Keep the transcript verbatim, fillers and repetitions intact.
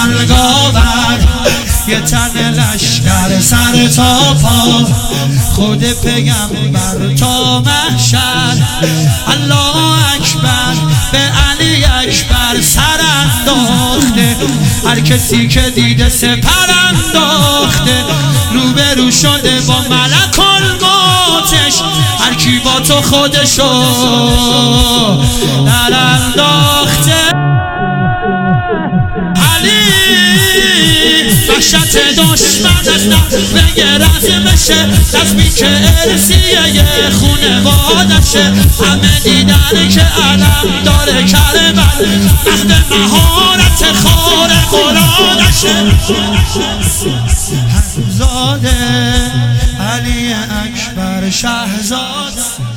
جنگاور، یه تن لشکر سر تا پا، خود پیغمبر تا محشر. الله اکبر، به علی اکبر سر انداخته، هر کسی که دیده سپر انداخته، روبرو شده با ملک الموتش، هر کی با تو خودشو در انداخته. علی وحشت دشمن از نحوه رزمشه، رزمی که ارسیه خونوادشه، همه دیدن که علم داره کربل، مهد مهارت خارق العادشه. حمزاده علی اکبر شهزاده